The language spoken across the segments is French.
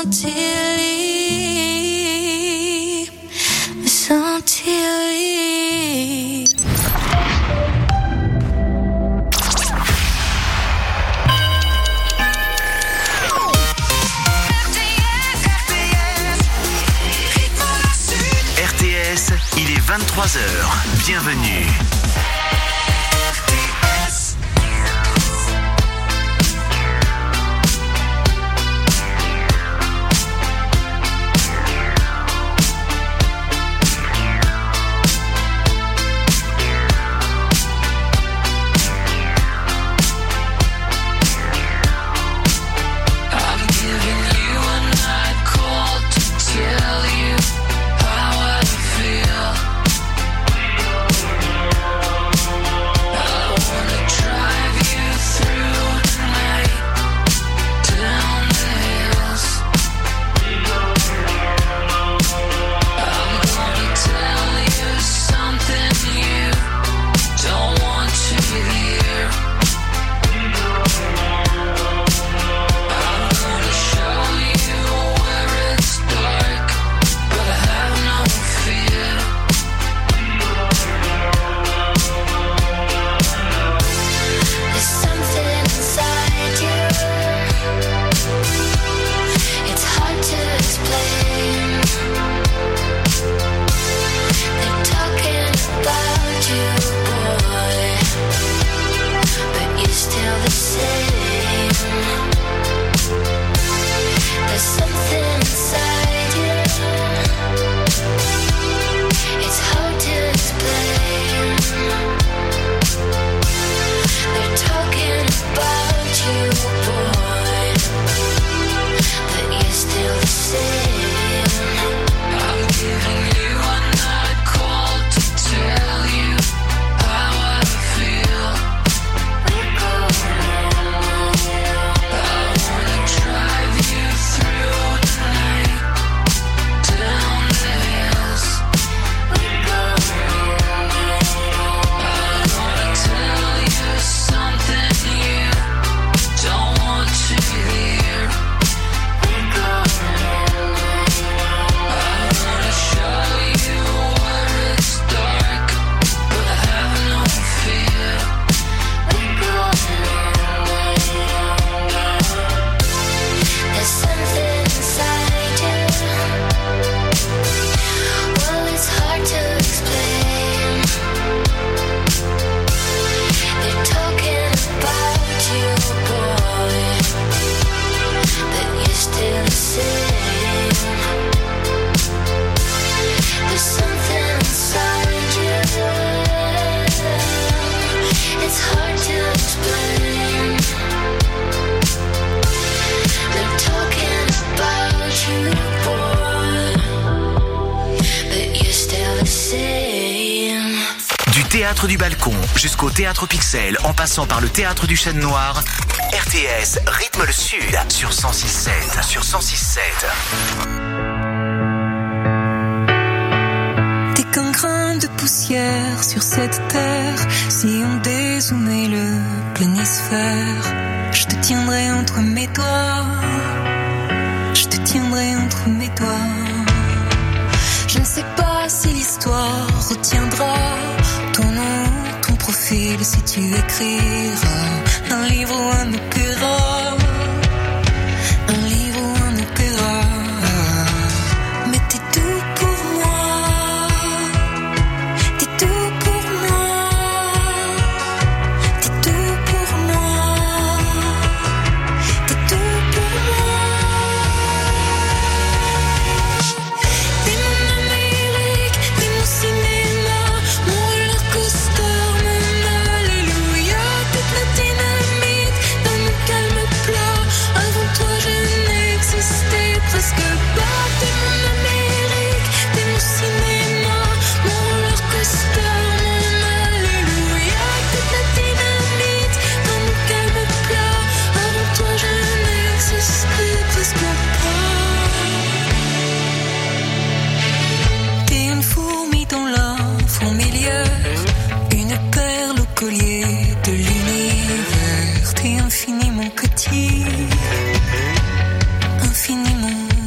RTS, il est 23h. Bienvenue. Théâtre du Balcon jusqu'au Théâtre Pixel en passant par le Théâtre du Chêne Noir, RTS rythme le Sud sur 106.7. Sur 106.7. T'es qu'un grain de poussière sur cette terre. Si on dézoomait le planisphère, je te tiendrai entre mes doigts. Je te tiendrai entre mes doigts. Je ne sais pas si l'histoire retiendra ton nom, ton profil, si tu écriras un livre ou un opéra, un livre ou un opéra. Mais t'es tout pour moi, t'es tout pour moi, t'es tout pour moi, t'es tout pour moi. T'es mon Amérique, t'es mon cinéma, mon roller coaster, mon alléluia. Toute la dynamite dans mon calme plat. Avant toi je n'existais presque pas. T'es mon Amérique, t'es mon cinéma, mon roller coaster, mon alléluia. Toute la dynamite dans mon calme plat. Avant toi je n'existais presque pas. T'es une fourmi dans la fourmilière, une perle au collier de l'univers. T'es infiniment petit, infiniment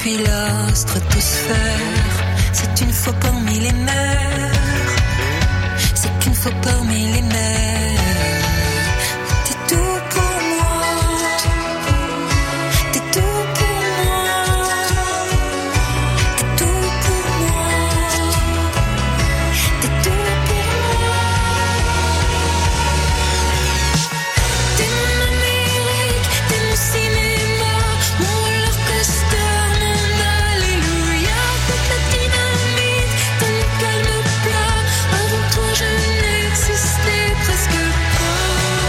depuis la stratosphère. C'est une fois parmi les mers. C'est qu'une fois parmi les mers. T'es tout pour moi. T'es tout pour moi. T'es tout pour moi. T'es tout pour moi. T'es mon Amérique, t'es mon cinéma, mon roller coaster, mon alléluia. Toute la dynamite, ton calme plat. Avant toi je n'existais presque pas.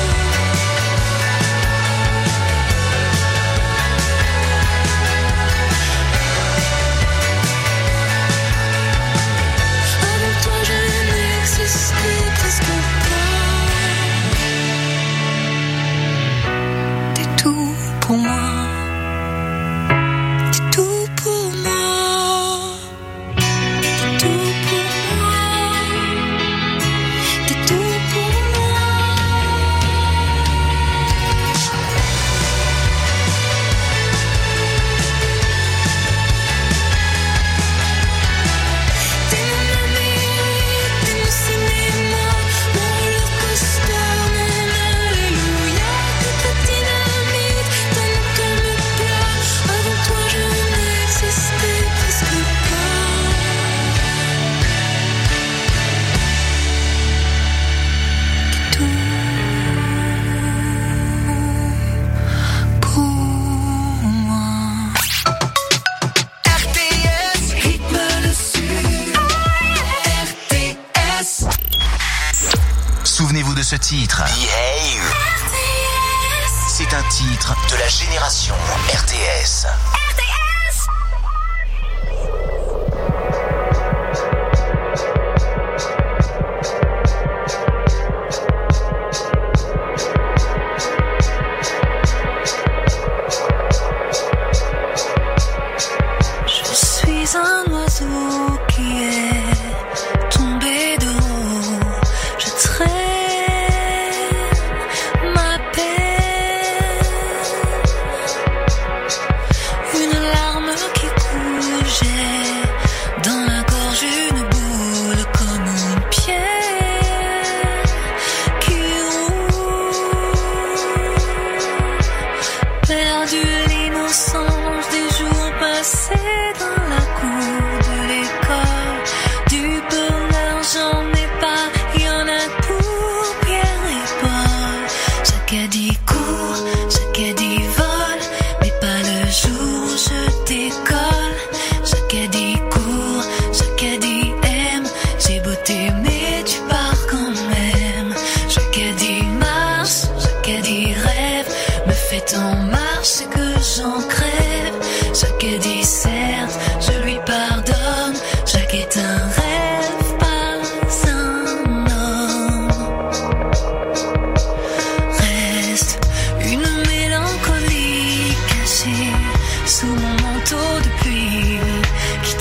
Avant toi je n'existais presque pas. T'es tout pour moi. T'es tout pour moi. T'es tout pour moi. T'es tout pour moi. T'es mon Amérique, t'es mon cinéma, mon roller coaster, mon alléluia. Toute la dynamite, ton calme plat. Avant toi je n'existais presque pas. T'es tout pour moi. RTS, rythme le sud. RTS. Souvenez-vous de ce titre. Behave. C'est un titre de la génération RTS. Je suis un oiseau qui est tombé de haut. Je traîne ma peine. Une larme qui coule, j'ai dans la gorge une boule comme une pierre qui roule. Perdu l'innocence des jours passés dans la cour de l'école. Du bonheur j'en ai pas, y en a pour Pierre et Paul. Jacadie court, Jacadie vole, mais pas le jour où je décolle. Jacadie court, Jacadie aime, j'ai beau t'aimer, tu pars quand même. Jacadie marche, Jacadie rêve, me fait en marche, c'est que j'en crève. Jacadie certes, je lui pardonne, Jacques est un rêve, pas un homme. Reste une mélancolie cachée sous mon manteau de pluie qui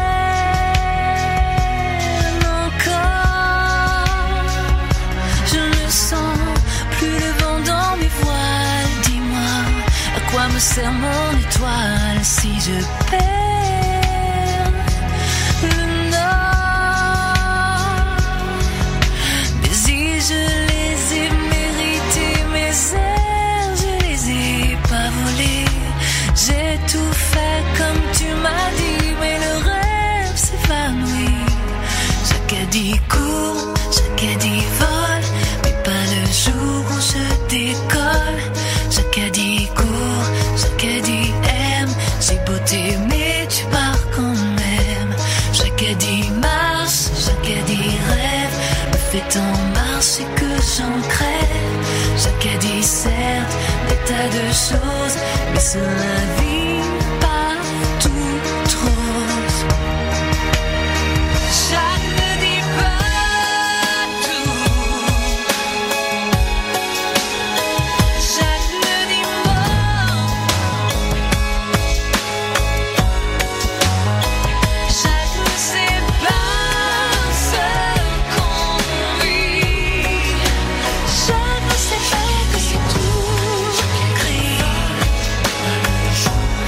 traîne encore. Je ne sens plus le vent dans mes voiles. Dis-moi, à quoi me sert mon étoile si je perds le nord? Mais si je les ai mérités, mes ailes, je les ai pas volées. J'ai tout fait comme tu m'as dit, mais le rêve s'évanouit. Jacadie court, Jacadie vole, mais pas le jour où je décolle. Jacadie court, Jacadie aime, j'ai beau t'aimer, tu pars quand même. Jacadie marche, Jacadie rêve, me fait en marche, c'est que j'en crève. Jacadie certes, des tas de choses, mais c'est la vie, pas tout rose. Jacques ne dit pas tout. Jacques ne dit pas. Jacques ne sait pas ce qu'on vit. Jacques ne sait pas que c'est tout gris.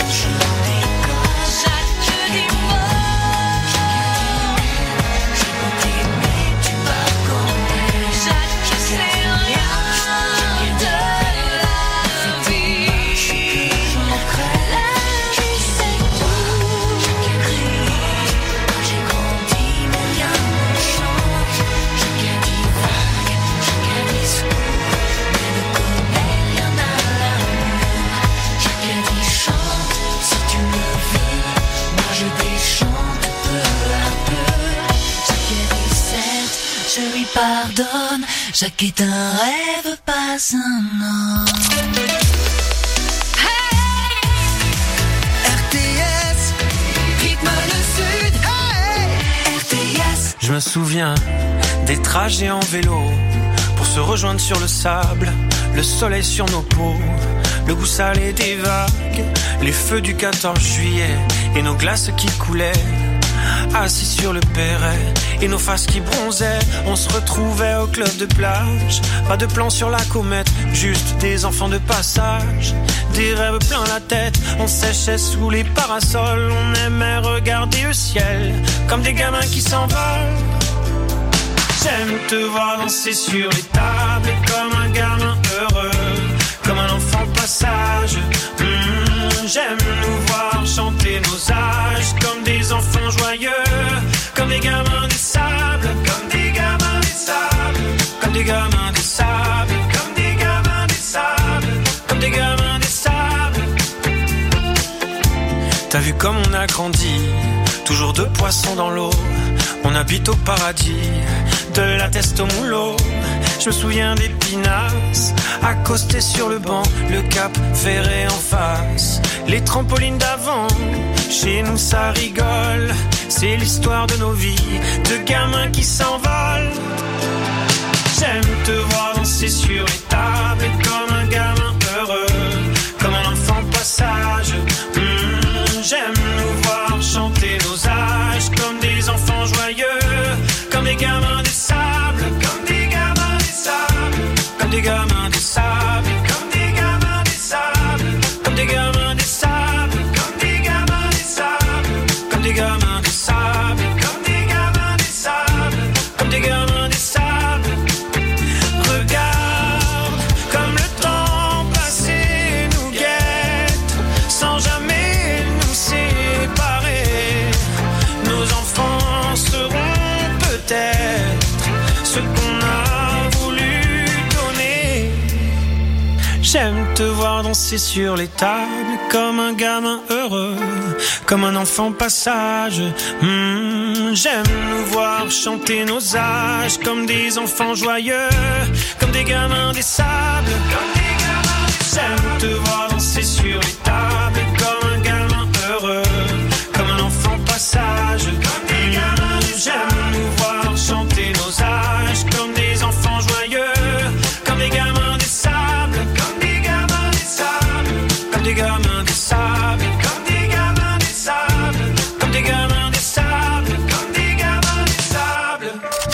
pardonne. Chaque est un rêve, pas un an. Je me souviens des trajets en vélo pour se rejoindre sur le sable, le soleil sur nos peaux, le goût salé des vagues, les feux du 14 juillet et nos glaces qui coulaient, assis sur le perret et nos faces qui bronzaient. On se retrouvait au club de plage, pas de plan sur la comète, juste des enfants de passage, des rêves plein la tête. On séchait sous les parasols, on aimait regarder le ciel comme des gamins qui s'envolent. J'aime te voir danser sur les tables comme un gamin heureux, comme un enfant passage. J'aime nous voir chanter nos âges comme des enfants joyeux, comme des gamins des sables, comme des gamins des sables, comme des gamins des sables, comme des gamins des sables, comme des gamins des sables. T'as vu comme on a grandi, toujours deux poissons dans l'eau. On habite au paradis, de la teste au moulot. Je me souviens des pinasses, accostés sur le banc, le cap ferré en face, les trampolines d'avant. Chez nous ça rigole, c'est l'histoire de nos vies, de gamins qui s'envolent. J'aime te voir danser sur les tables comme un gamin heureux, comme un enfant passage. J'aime nous voir chanter nos âges comme des enfants joyeux, comme des gamins des sables, comme des gamins des sables, comme des gamins des sables, comme des gamins des sables, comme des gamins des sables, comme des gamins des sables, comme des gamins des sables, comme des gamins des sables, comme des gamins des sables. Regarde comme le temps passé nous guette sans jamais nous séparer. Nos enfants seront peut-être ce qu'on a voulu donner. J'aime te voir danser sur les tables comme un gamin heureux, comme un enfant passage. J'aime nous voir chanter nos âges comme des enfants joyeux, comme des gamins des sables, comme des gamins des sables. J'aime te voir danser sur les tables comme un gamin heureux, comme un enfant passage, comme des gamins des sables. J'aime nous voir chanter nos âges comme des enfants joyeux, comme des gamins des sables, comme des gamins des sables, comme des gamins des sables, comme des gamins des sables, comme des gamins des sables, comme des gamins des sables.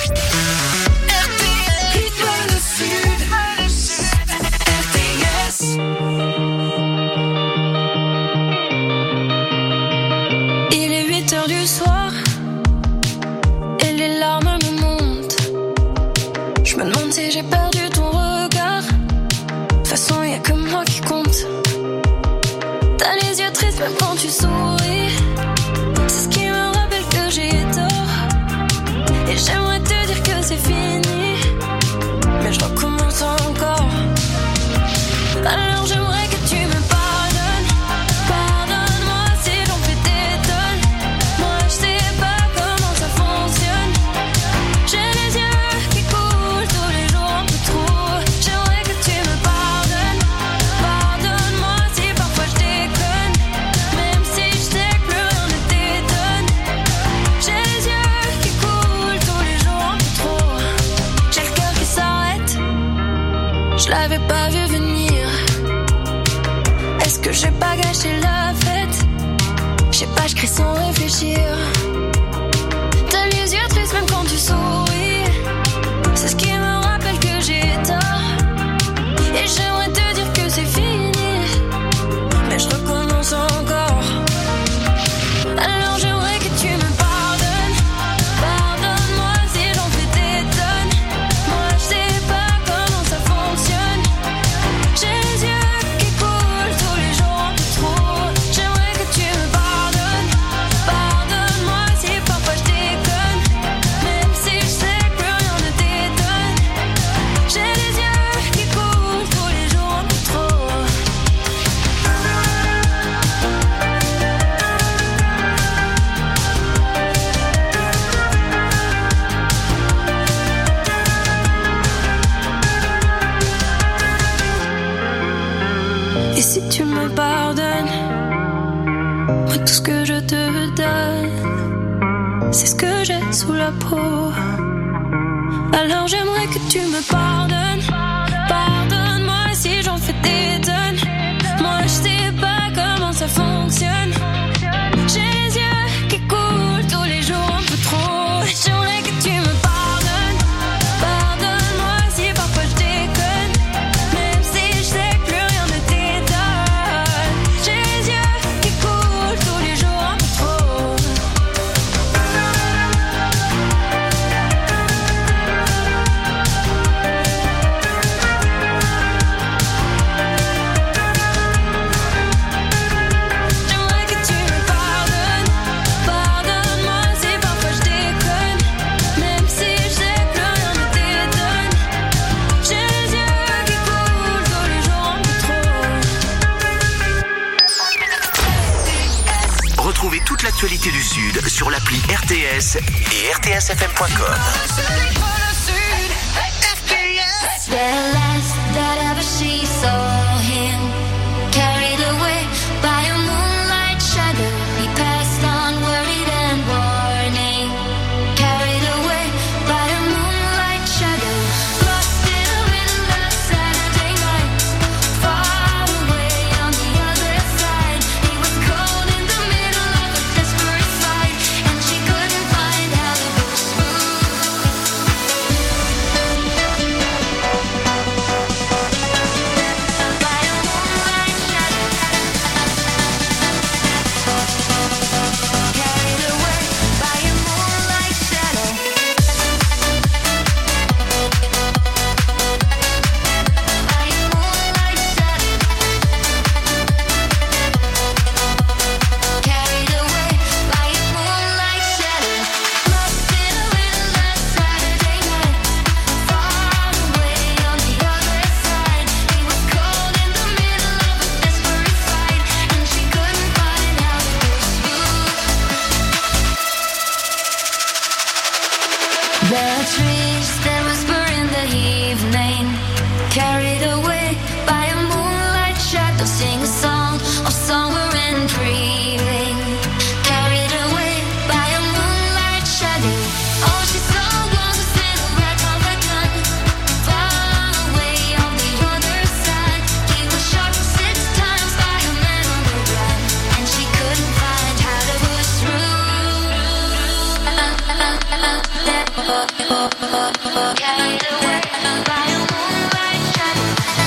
Il est 8h du soir et les larmes me montent. Je me demande si j'ai perdu ton regard. De toute façon, y'a que moi qui compte. T'as les yeux tristes même quand tu souris. C'est ce qui me rappelle que j'ai tort. Et j'aimerais te dire que c'est fini, mais je recommence encore. Alors j'aimerais que tu me pardonnes. Pardonne-moi si j'en fais des tonnes. Moi je sais pas comment ça fonctionne. J'ai les yeux qui coulent tous les jours un peu trop. J'aimerais que tu me pardonnes. Pardonne-moi si parfois je déconne, même si je sais que plus rien ne t'étonne. J'ai les yeux qui coulent tous les jours un peu trop. J'ai le cœur qui s'arrête, je l'avais pas vu venir. Est-ce que j'ai pas gâché la fête? Je sais pas, je crie sans réfléchir. T'as les yeux tristes même quand tu souris. C'est ce qui me rappelle que j'ai tort. Et j'aimerais te dire que c'est fini, mais je recommence encore. Alors j'aimerais que tu me pardonnes. Pardonne-moi si j'en fais des tonnes. Moi je sais pas comment ça fonctionne. J'ai les yeux qui coulent tous les jours un peu trop. J'aimerais que tu me pardonnes. Pardonne-moi si parfois je déconne, même si je sais que plus rien ne t'étonne. si tu me pardonnes, moi tout ce que je te donne, c'est ce que j'ai sous la peau. Alors j'aimerais que tu me pardonnes. Pardonne-moi si j'en fais des tonnes. Moi je sais pas comment ça fonctionne. J'ai les yeux qui coulent tous les jours un peu trop. J'aimerais que tu me pardonnes. Pardonne-moi si parfois je déconne, même si je sais que plus rien ne t'étonne. J'ai les yeux qui coulent tous les jours un peu trop. J'aimerais que tu me pardonnes. Pardonne-moi si parfois je déconne, même si je sais que plus rien ne t'étonne. J'ai les yeux qui coulent tous les jours un peu trop. Retrouvez toute l'actualité du Sud sur l'appli RTS et rtsfm.com. The last that ever she saw him, carried away by a moonlight shadow. He passed on worried and warning, carried away by a moonlight shadow. Lost in a windless Saturday night, far away on the other side. He was cold in the middle of a desperate fight, and she couldn't find how to go smooth. By a moonlight shadow, carried away by a moonlight shadow. By a moonlight shadow, carried away by a moonlight shadow. Lost in a windless Saturday night, far away on the other side. He was cold in the middle of a desperate fight, and she couldn't find how to go smooth. The trees that whisper in the evening, carried away by a moonlight shadow, sing a song of summer and grieving. Carried away by a moonlight shadow. All she saw was a silhouette of a gun, far away on the other side. He was shot 6 times by a man on the run, and she couldn't find how to push through. Carried away by a moonlight shadow.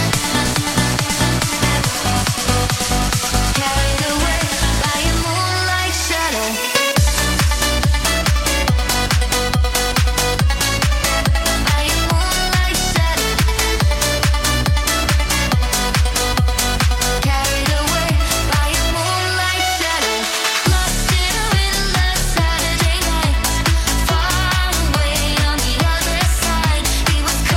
Carried away by a moonlight shadow. By a moonlight shadow. Carried away by a moonlight shadow. Lost in a windless Saturday night, far away on the other side. He was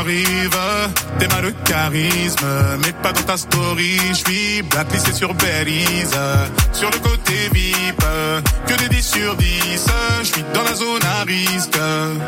t'arrive. T'es mal de charisme, mais pas dans ta story. J'suis blacklisté sur Belize, sur le côté VIP, que des 10 sur 10. J'suis dans la zone à risque.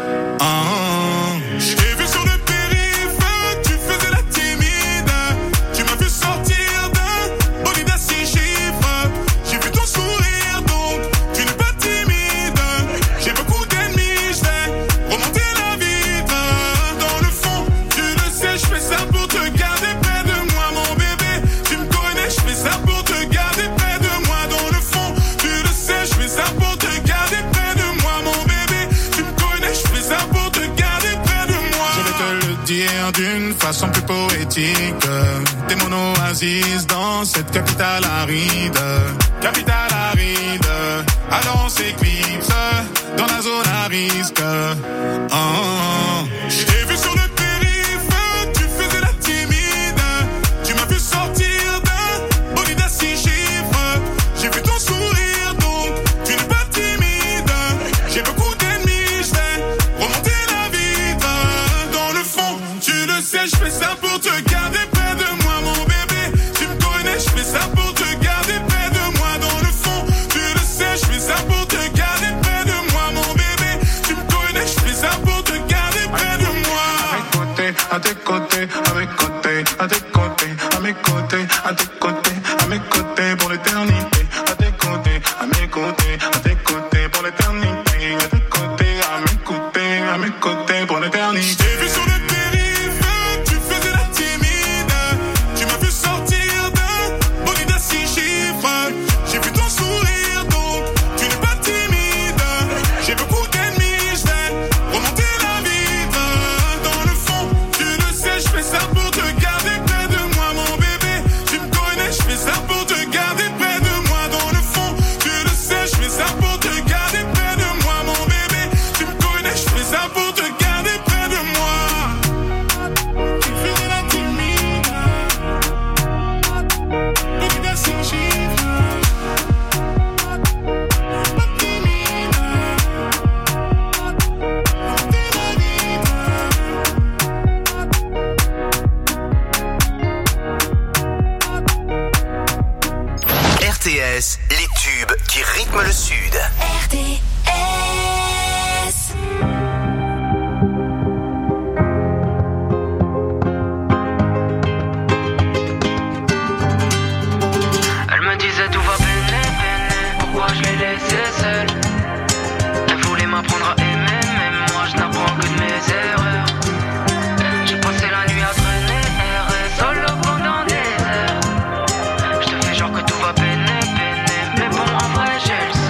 J't'ai vu sur le périph', tu faisais la timide. Tu m'as vu sortir d'un bolide à 6 chiffres. J'ai vu ton sourire, donc tu n'es pas timide. J'ai beaucoup d'ennemis, j'vais remonter la vitre. Dans le fond, tu le sais, j'fais ça pour te garder près de moi, mon bébé. Tu me connais, j'fais ça pour te garder près de moi. Dans le fond, tu le sais, j'fais ça pour te garder près de moi, mon bébé. Tu me connais, j'fais ça pour te garder près de moi. Je vais te le dire d'une façon plus poétique. T'es mon oasis dans cette capitale aride. Capitale aride. Alors on s'éclipse dans la zone à risque. Je t'ai vu sur le périph', tu faisais la timide. Tu m'as vu sortir d'un bolide à 6 chiffres. J'ai vu ton sourire, donc tu n'es pas timide. J'ai beaucoup d'ennemis, j'vais remonter la vitre. Dans le fond, tu le sais, j'fais ça pour te garder près de moi, mon bébé. Tu me connais, j'fais ça pour te garder près de moi. Dans le fond, tu le sais, j'fais ça pour te garder près de moi, mon bébé. Tu me connais, j'fais ça pour te garder près de moi. À tes côtés, à mes côtés, à tes côtés, à mes côtés, à tes côtés, à mes côtés pour l'éternité. À tes côtés, à mes côtés, à tes côtés pour l'éternité. À tes côtés, à mes côtés pour l'éternité. T'ai vu sur le périph', tu faisais la timide. Tu m'as vu sortir d'un bolide à 6 chiffres. J'ai vu ton sourire, donc tu n'es pas timide. J'ai beaucoup d'ennemis, j'vais remonter la vitre. Dans le fond, tu le sais, j'fais ça pour te garder près de moi, mon bébé. Tu me connais, j'fais ça pour te garder près de moi. Dans le fond, tu le sais, j'fais ça pour te garder près de moi, mon bébé. Tu me connais, j'fais ça pour te garder près de moi. Tu faisais la timide. Bolide à 6 chiffres. Pas timide. Remonter la vitre. RTS, les tubes qui rythment le Sud. RTS. Elle me disait tout va peiner, pourquoi je l'ai laissée seule. Elle voulait m'apprendre à aimer, mais moi je n'apprends que de mes erreurs. J'ai passé la nuit à traîner, errer solo pendant des heures. Je te fais genre que tout va peiner, mais bon en vrai j'ai le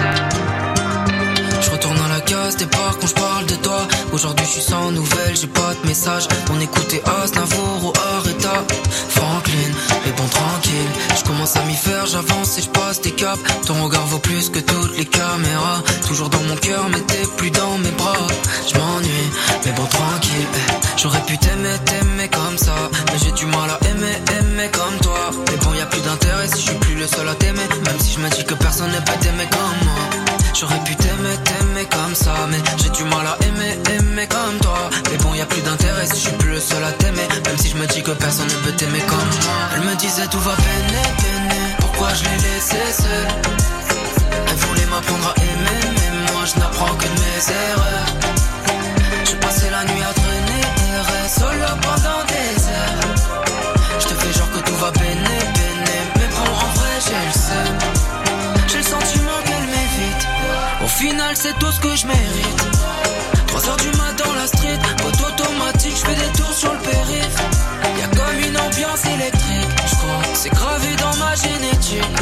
seul. Je retourne à la case départ quand je parle de toi. Aujourd'hui je suis sans nouvelles, j'ai pas de message. On écoutait Aznavour ou Aretha Franklin, mais bon tranquille. Je commence à m'y faire, j'avance et je passe des caps. Ton regard vaut plus que toutes les caméras. Toujours dans mon cœur mais t'es plus dans mes bras. Je m'ennuie, mais bon tranquille. J'aurais pu t'aimer comme ça, mais j'ai du mal à aimer comme toi. Mais bon y'a plus d'intérêt si je suis plus le seul à t'aimer. Même si je me dis que personne ne peut t'aimer comme moi. J'aurais pu t'aimer comme ça, mais j'ai du mal à aimer comme toi. Mais bon y'a plus d'intérêt si je suis plus le seul à t'aimer. Même si je me dis que personne ne peut t'aimer comme moi. Elle me disait tout va peiner, pourquoi je l'ai laissée seule. Elle voulait m'apprendre à aimer, mais moi je n'apprends que de mes erreurs. J'ai passé la nuit à traîner, errer solo pendant des heures. Je te fais genre que tout va peiner, mais bon en vrai j'ai le seum. J'ai le sentiment qu'elle m'évite. Au final c'est tout ce que je mérite. 3h du matin dans la street, boîte automatique, je fais des tours sur le périph'. Y'a comme une ambiance électrique, je crois, c'est gravé dans ma génétique.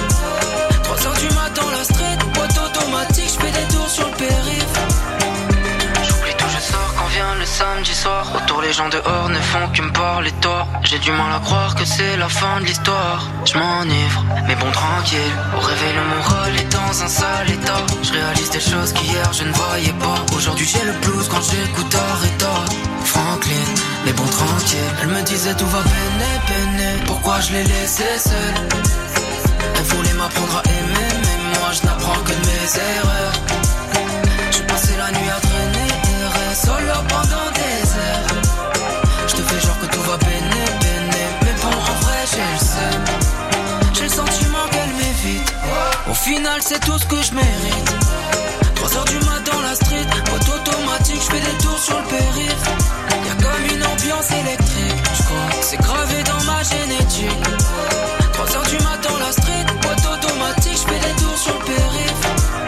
3h du matin dans la street, boîte automatique, je fais des tours sur le périph'. J'oublie tout, je sors quand vient le samedi soir. Autour les gens dehors ne font que me parler de toi. J'ai du mal à croire que c'est la fin de l'histoire. Je m'enivre, mais bon tranquille. Au réveil le moral est dans un sale état. Je réalise des choses qu'hier je ne voyais pas. Aujourd'hui j'ai le blues quand j'écoute Aretha Franklin, mais bon tranquille. Elle me disait tout va peiner, pourquoi je l'ai laissée seule. Elle voulait m'apprendre à aimer, mais moi je n'apprends que de mes erreurs. J'ai passé la nuit à traîner, errer solo pendant des heures. Je te fais final c'est tout ce que je mérite. 3h du mat dans la street, moto automatique, je fais des tours sur le périph'. Y'a comme une ambiance électrique, je crois que c'est gravé dans ma génétique. 3h du mat dans la street, moto automatique, je fais des tours sur le périph'.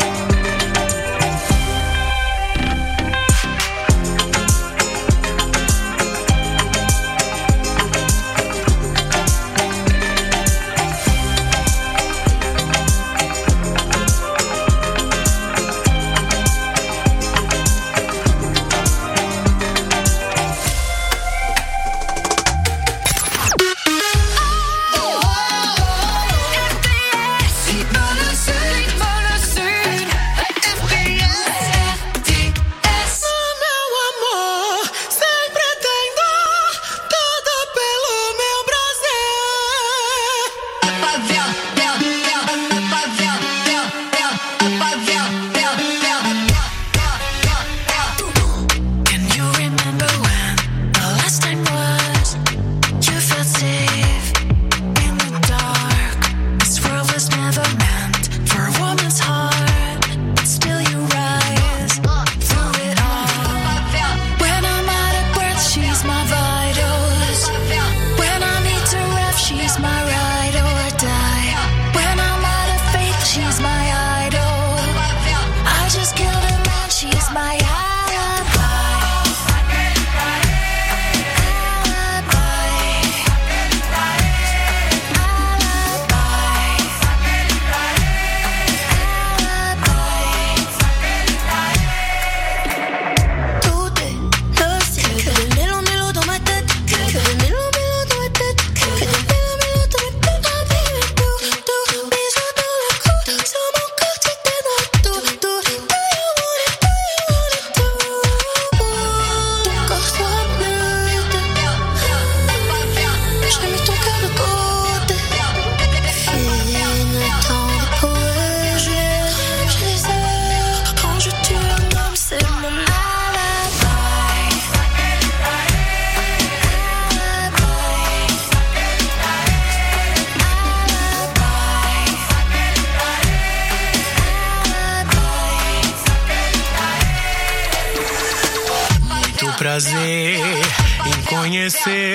Prazer em conhecer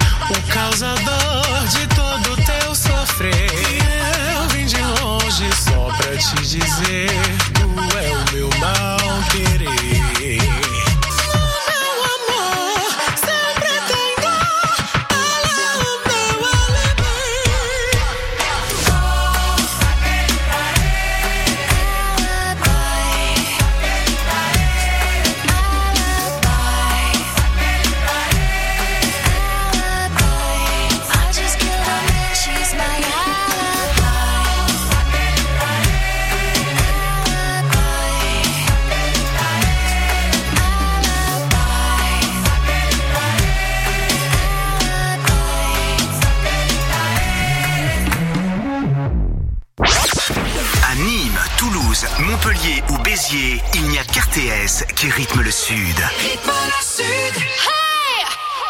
o causador de todo o teu sofrer. Eu vim de longe só pra te dizer, tu é o meu mal querer. Meu amor, sempre tem dor, ela é o meu Montpellier ou Béziers, il n'y a qu'RTS qui rythme le Sud. Rythme le Sud. Hey!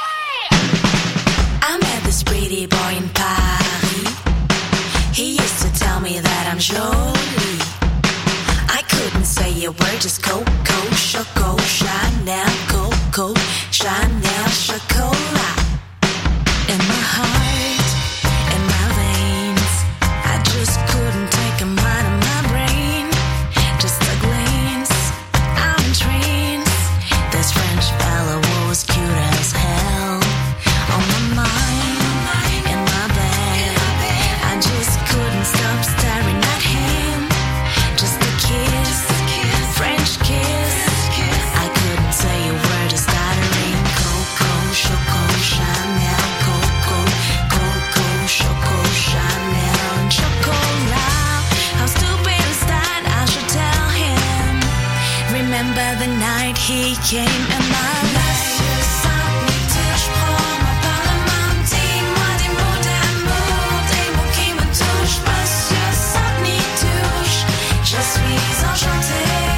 I met this pretty boy in Paris. He used to tell me that I'm jolie. I couldn't say a word, just Coco, Choco, Chanel, Coco, Chanel, Chocolat. In my heart, in my veins, I just couldn't take him out of my brain. Just a glance, I'm in trance. This French fella was cute as hell. On my mind, in my bed, I just couldn't stop staring at him. Just a kiss, French kiss. I couldn't say a word, just stuttering. Coco, Choco, Chanel, Coco, Coco, Choco, Chanel, and Chocolat. How stupid is that? I should tell him. Remember the night he came in my life. Je prends ma par la main, dis-moi des mots d'amour, des mots qui me touchent. Monsieur Saint-Denis touche, je suis enchantée.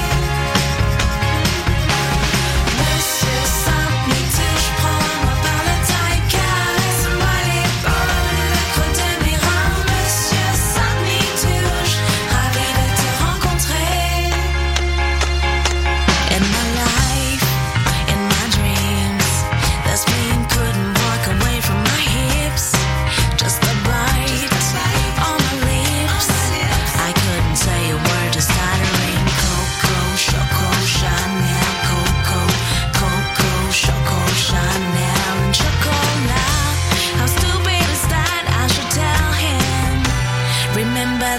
Monsieur Saint-Denis touche, prends-moi par la taille, caresse-moi l'épaule, le creux de mes reins. Monsieur Saint-Denis touche, ravi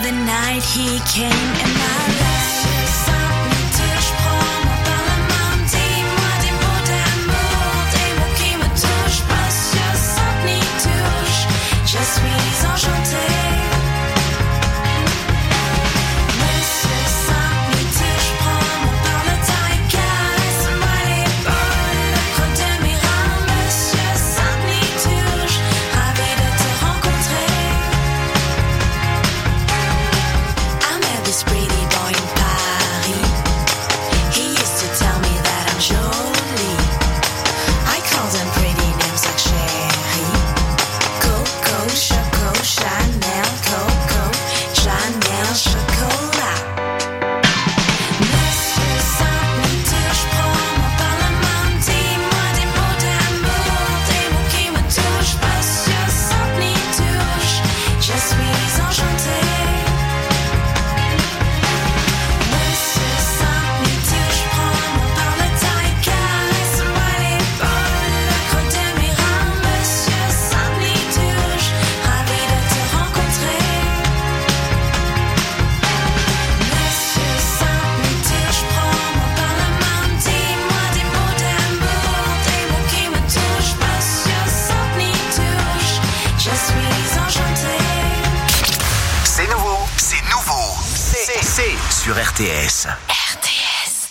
the night he came in my life. Je suis enchantée. Monsieur Saint-Nitouche, prends mon par le taille, caresse-moi l'épaule, le creux de mes reins. Monsieur Saint-Nitouche, ravi de te rencontrer. I met this pretty boy in Paris. He used to tell me that I'm jolie. I called him pretty names like Chérie, Coco, Choco, Chanel, Coco, Chanel, chocolat. Monsieur Saint-Nitouche, prends-moi par la main, dis-moi des mots d'amour, des mots qui me touchent. Monsieur Saint-Nitouche, je suis enchantée. Monsieur Saint-Nitouche, prends-moi par le taille, caresse-moi l'épaule, le creux de mes reins. Monsieur Saint-Nitouche, ravi de te rencontrer. Monsieur Saint-Nitouche, prends-moi par la main, dis-moi des mots d'amour, des mots qui me touchent. Monsieur Saint-Nitouche, je suis enchantée. C'est nouveau, c'est nouveau. C'est sur RTS. RTS.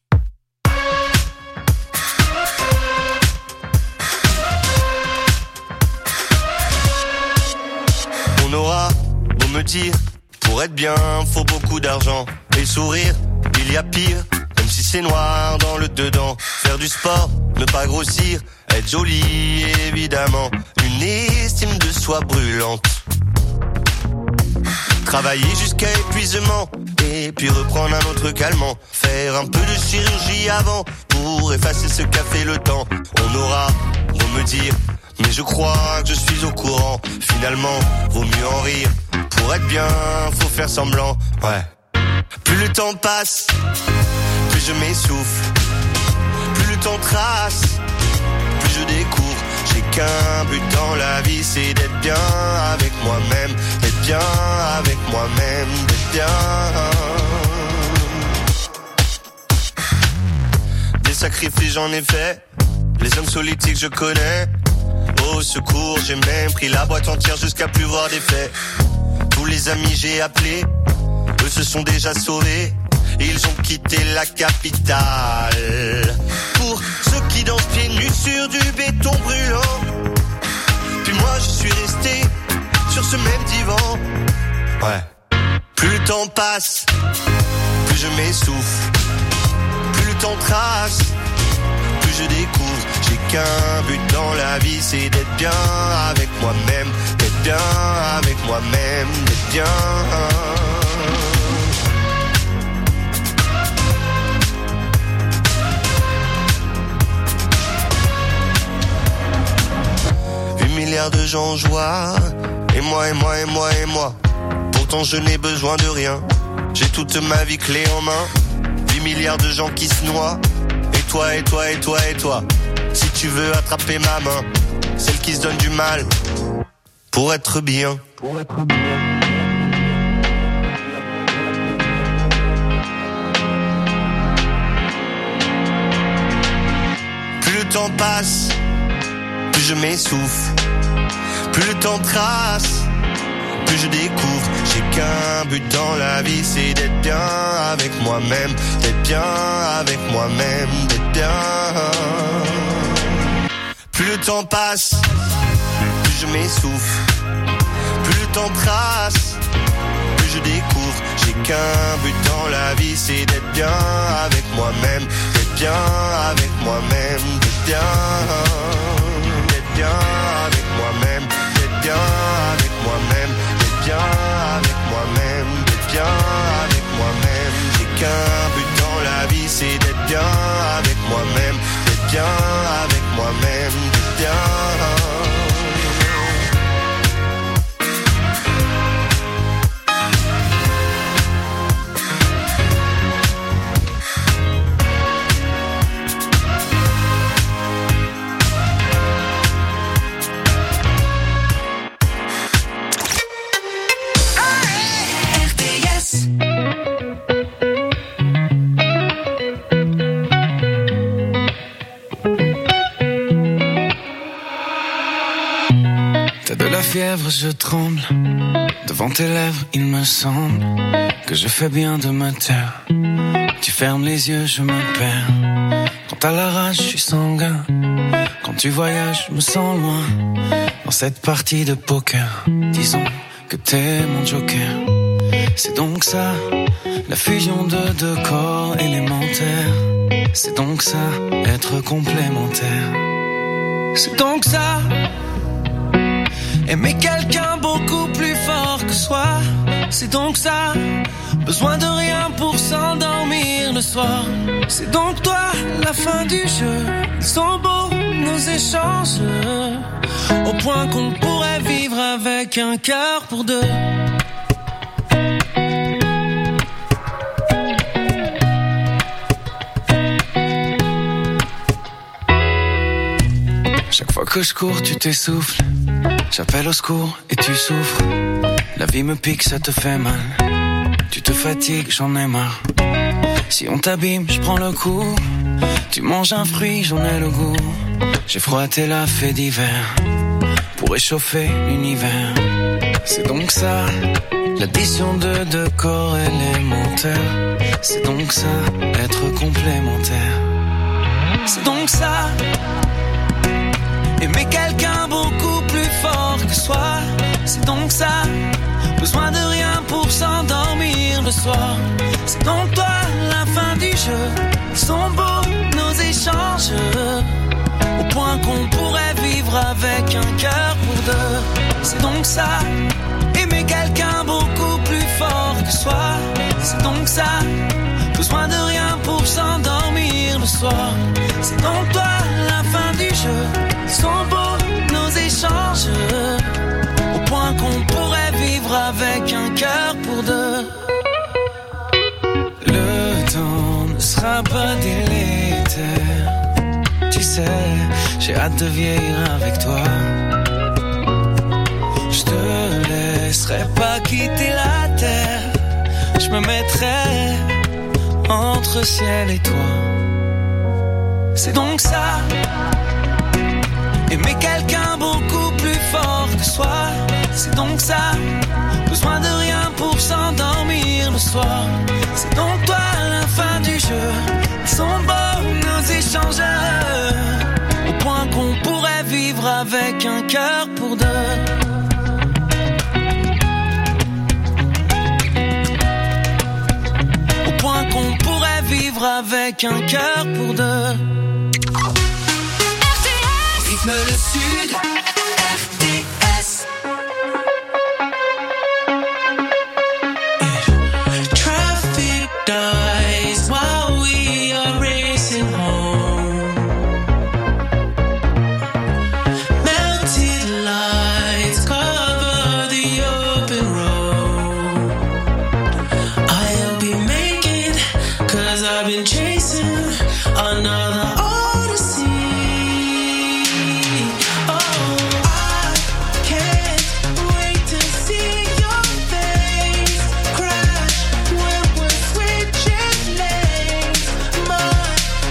On aura beau me dire, pour être bien, faut beaucoup d'argent. Et le sourire, il y a pire, même si c'est noir dans le dedans. Faire du sport, ne pas grossir, être joli, évidemment. Une estime de soi brûlante. Travailler jusqu'à épuisement, et puis reprendre un autre calmant. Faire un peu de chirurgie avant, pour effacer ce qu'a fait le temps. On aura beau me dire, mais je crois que je suis au courant. Finalement, vaut mieux en rire. Pour être bien, faut faire semblant. Ouais. Plus le temps passe, plus je m'essouffle. Plus le temps trace, plus je découvre. J'ai qu'un but dans la vie, c'est d'être bien avec moi-même. D'être bien avec moi-même, d'être bien. Des sacrifices j'en ai fait, les hommes politiques je connais. Au secours, j'ai même pris la boîte entière jusqu'à plus voir d'effet. Tous les amis j'ai appelés, eux se sont déjà sauvés. Ils ont quitté la capitale. Pour ceux qui dansent pieds nus sur du béton brûlant. Puis moi je suis resté sur ce même divan. Ouais. Plus le temps passe, plus je m'essouffle. Plus le temps trace, plus je découvre. J'ai qu'un but dans la vie, c'est d'être bien avec moi-même. D'être bien avec moi-même, d'être bien. Milliards de gens en joie, et moi, et moi, et moi, et moi. Pourtant je n'ai besoin de rien, j'ai toute ma vie clé en main. 8 milliards de gens qui se noient, et toi, et toi, et toi, et toi. Si tu veux attraper ma main, celle qui se donne du mal, pour être bien. Pour être bien. Plus le temps passe, plus je m'essouffle. Plus le temps trace, plus je découvre. J'ai qu'un but dans la vie, c'est d'être bien avec moi-même. D'être bien avec moi-même, d'être bien. Plus le temps passe, plus je m'essouffle. Plus le temps trace, plus je découvre. J'ai qu'un but dans la vie, c'est d'être bien avec moi-même. D'être bien avec moi-même, d'être bien. D'être bien avec moi-même, d'être bien avec moi-même, d'être bien avec moi-même, d'être bien avec moi-même. J'ai qu'un but dans la vie, c'est d'être bien avec moi-même, d'être bien avec moi-même, d'être bien. T'as de la fièvre, je tremble. Devant tes lèvres, il me semble que je fais bien de me taire. Tu fermes les yeux, je me perds. Quand t'as la rage, je suis sanguin. Quand tu voyages, je me sens loin. Dans cette partie de poker, disons que t'es mon joker. C'est donc ça, la fusion de deux corps élémentaires. C'est donc ça, être complémentaire. C'est donc ça, aimer quelqu'un beaucoup plus fort que soi. C'est donc ça, besoin de rien pour s'endormir le soir. C'est donc toi, la fin du jeu. Ils sont beaux, nos échanges, au point qu'on pourrait vivre avec un cœur pour deux. Chaque fois que je cours, tu t'essouffles. J'appelle au secours et tu souffres. La vie me pique, ça te fait mal. Tu te fatigues, j'en ai marre. Si on t'abîme, je prends le coup. Tu manges un fruit, j'en ai le goût. J'ai froissé la fée d'hiver pour réchauffer l'univers. C'est donc ça, l'addition de deux corps élémentaires. C'est donc ça, être complémentaire. C'est donc ça, aimer quelqu'un beaucoup plus fort que soi. C'est donc ça, besoin de rien pour s'endormir le soir. C'est donc toi, la fin du jeu. Ils sont beaux, nos échanges, au point qu'on pourrait vivre avec un cœur pour deux. C'est donc ça, aimer quelqu'un beaucoup plus fort que soi. C'est donc ça, besoin de rien pour s'endormir le soir. C'est donc toi, la fin du jeu. Ils sont beaux, nos échanges, au point qu'on pourrait vivre avec un cœur pour deux. Le temps ne sera pas délétère. Tu sais, j'ai hâte de vieillir avec toi. Je te laisserai pas quitter la terre. Je me mettrai entre ciel et toi. C'est donc ça, aimer quelqu'un beaucoup plus fort que soi. C'est donc ça, besoin de rien pour s'endormir le soir. C'est donc toi, la fin du jeu. Ils sont beaux, nos échanges, au point qu'on pourrait vivre avec un cœur pour deux. Au point qu'on pourrait vivre avec un cœur pour deux. Rythme le Sud, RTS. Traffic dies while we are racing home. Melted lights cover the open road. I'll be making, 'cause I've been chasing another odyssey.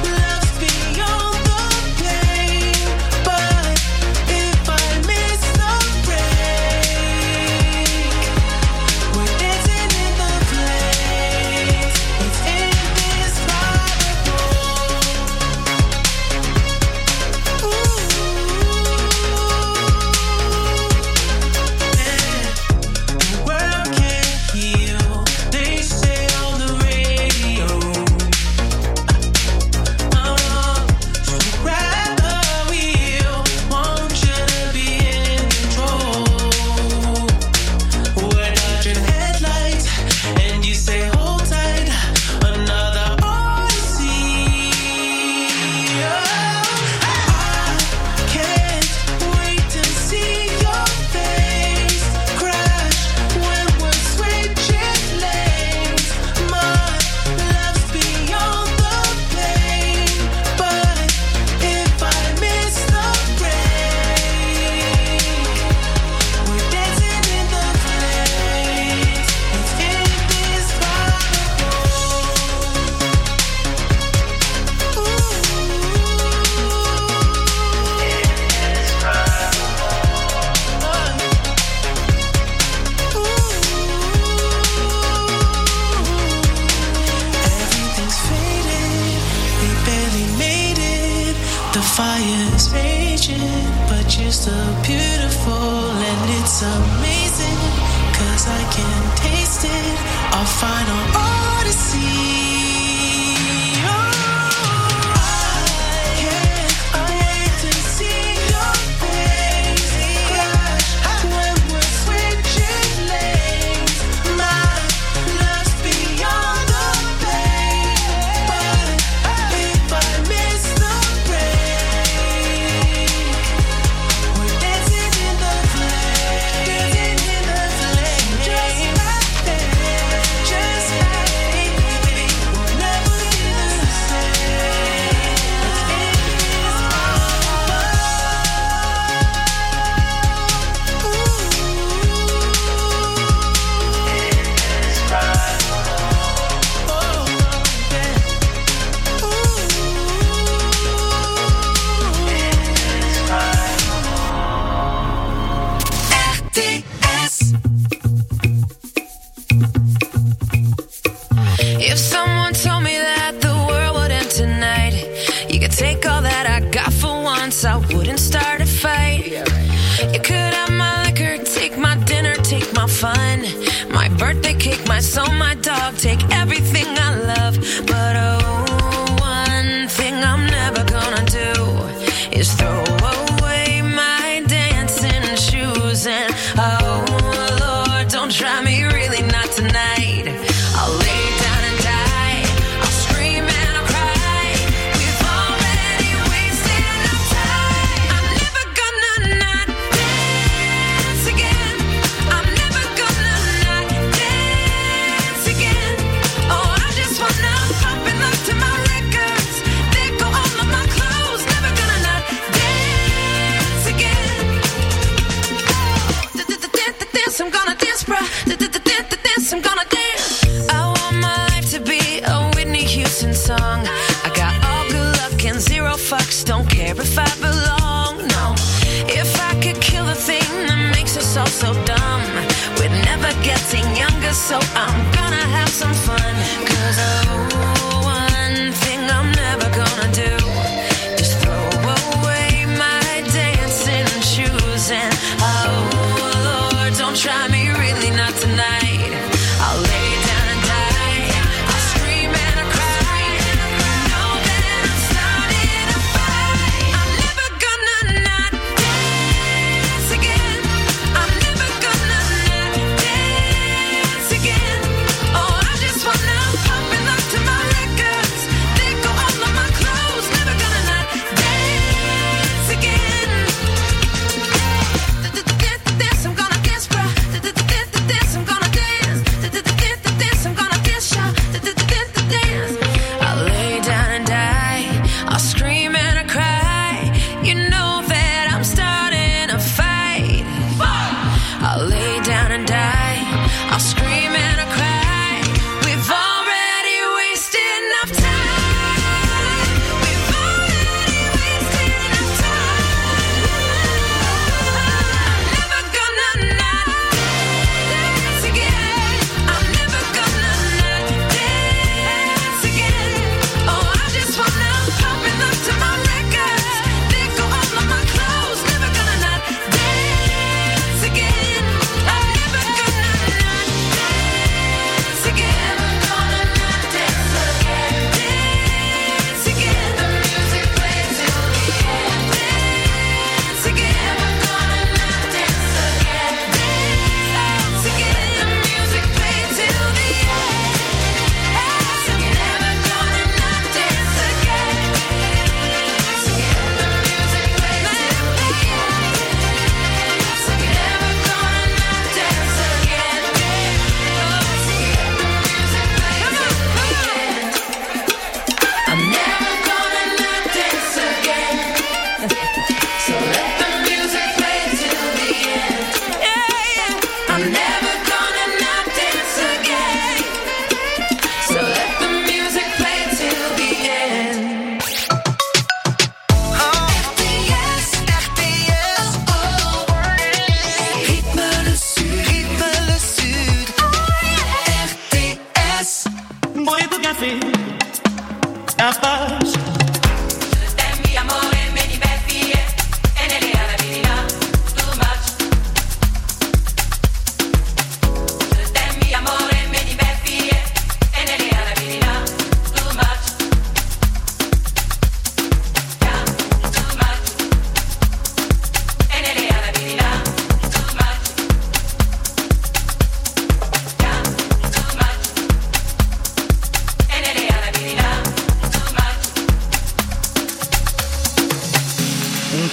So final odyssey. If someone told me that the world would end tonight, you could take all that I got for once, I wouldn't start a fight. You could have my liquor, take my dinner, take my fun, my birthday cake, my soul, my dog, take everything I love. But oh, one thing I'm never gonna do is throw away my dancing shoes. And oh Lord, don't try me, really not tonight. I'll lay down and die, I'll scream and I'll cry. We've already wasted our time. I'm never gonna not dance again. I'm never gonna not dance again.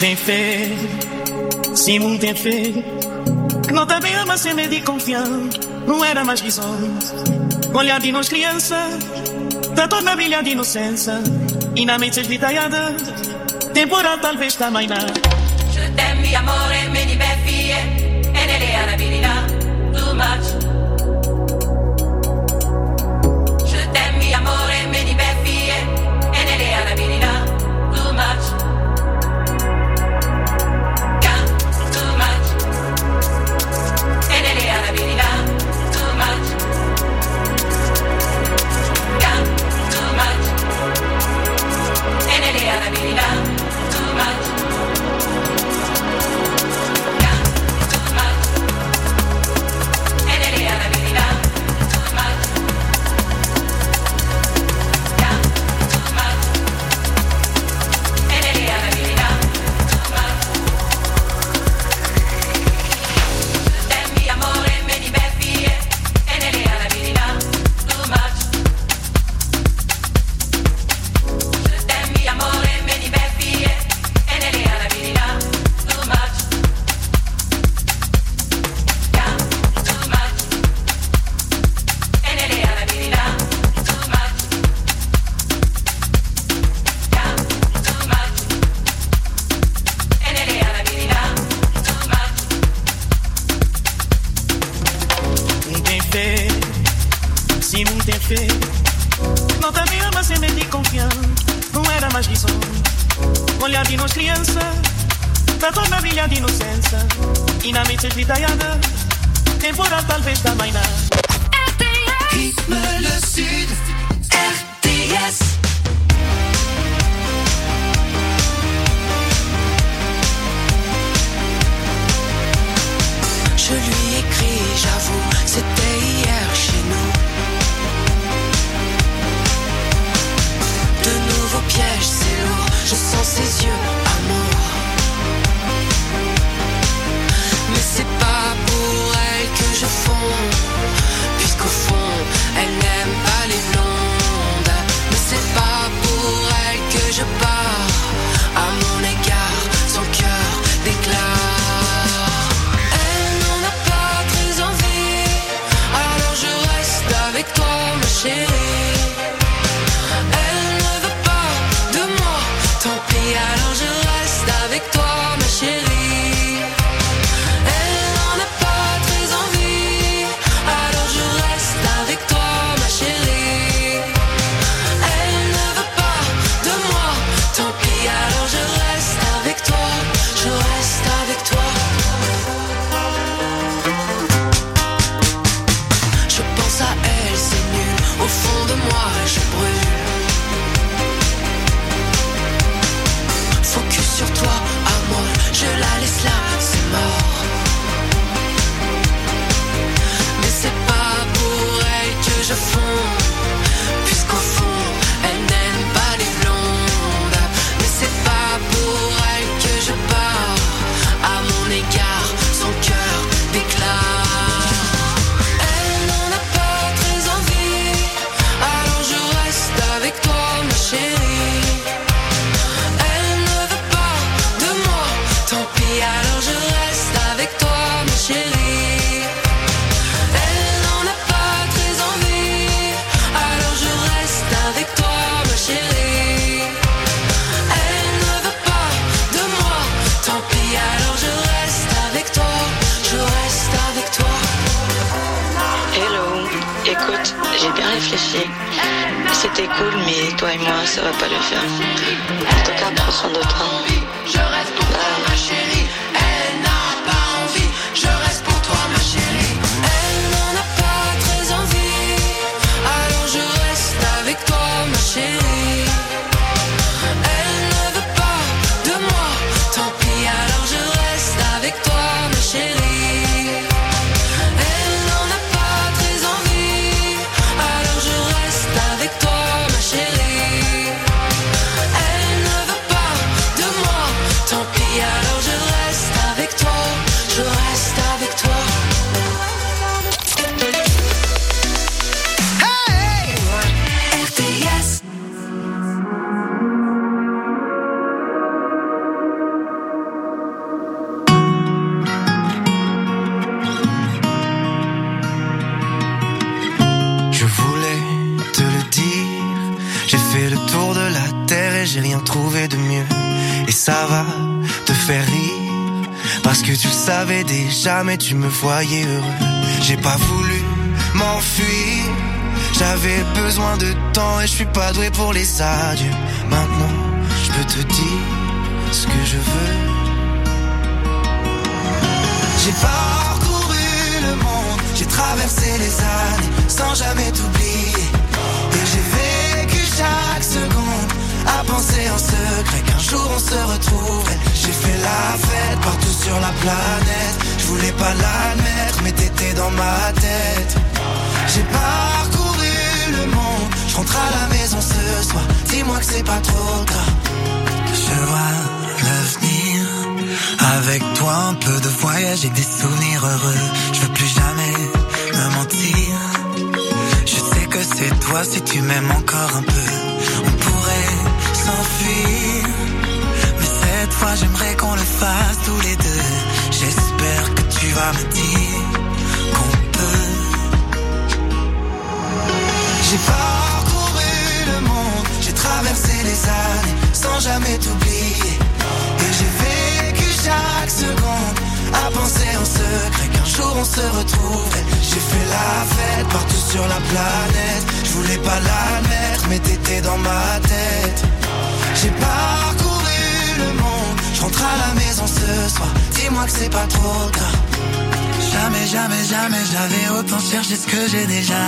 tem feito, sim, muito tem feito. Que não também ama sem medo e confiança. Não era mais risonho. Olhar de nós criança, da torna brilha de inocência. E na mente esgritaiada, temporal talvez também não. Je t'aime, mi amore, me di beffie. E nelle arabilità, too much. Je t'aime, mi amore, me di beffie. E nelle arabilità, too much. C'était cool, mais toi et moi, ça va pas le faire. En tout cas, prends soin de toi. Je reste pour toi, ma chérie. Elle n'a pas envie. Je reste pour toi, ma chérie. Elle n'en a pas très envie. Alors je reste avec toi, ma chérie. Elle ne veut pas de moi. Tant pis, alors je reste avec toi, ma chérie. Elle n'en a pas très envie. Alors je reste avec toi, ma chérie. Elle ne veut pas de moi. Tant pis, alors je reste trouver de mieux. Et ça va te faire rire, parce que tu le savais déjà, mais tu me voyais heureux. J'ai pas voulu m'enfuir, j'avais besoin de temps et je suis pas doué pour les adieux. Maintenant, je peux te dire ce que je veux. J'ai parcouru le monde, j'ai traversé les années sans jamais t'oublier. Et j'ai vécu chaque seconde à penser en secret qu'un jour on se retrouverait. J'ai fait la fête partout sur la planète, je voulais pas l'admettre mais t'étais dans ma tête. J'ai parcouru le monde, je rentre à la maison ce soir, dis-moi que c'est pas trop tard. Je vois l'avenir, avec toi un peu de voyage et des souvenirs heureux. Je veux plus jamais me mentir, je sais que c'est toi si tu m'aimes encore un peu. On pourrait s'enfuir, mais cette fois j'aimerais qu'on le fasse tous les deux. J'espère que tu vas me dire qu'on peut. J'ai parcouru le monde, j'ai traversé les années sans jamais t'oublier. Et j'ai vécu chaque seconde à penser en secret qu'un jour on se retrouverait. J'ai fait la fête partout sur la planète, je voulais pas l'admettre mais t'étais dans ma tête. J'ai parcouru le monde, je rentre à la maison ce soir, dis-moi que c'est pas trop tard. Jamais, jamais, jamais j'avais autant cherché ce que j'ai déjà.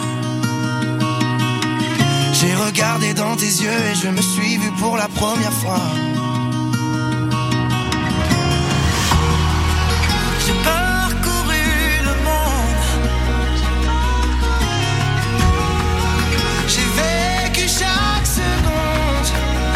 J'ai regardé dans tes yeux et je me suis vu pour la première fois. J'ai parcouru le monde, j'ai vécu chaque seconde.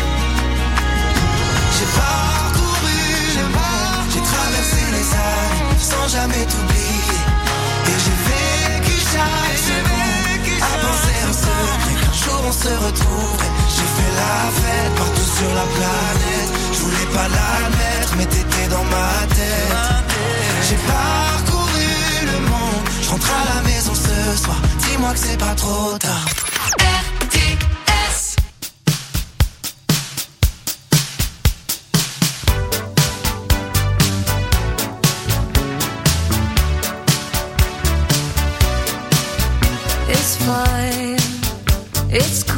J'ai parcouru le monde, j'ai traversé les années sans jamais t'oublier. Et j'ai vécu chaque seconde à penser en secret qu'un jour on se retrouverait. J'ai fait la fête partout sur la planète, je voulais pas l'admettre mais t'étais dans ma tête. J'ai parcouru le monde, je rentre à la maison ce soir, dis-moi que c'est pas trop tard. RTS. It's fine, it's cool.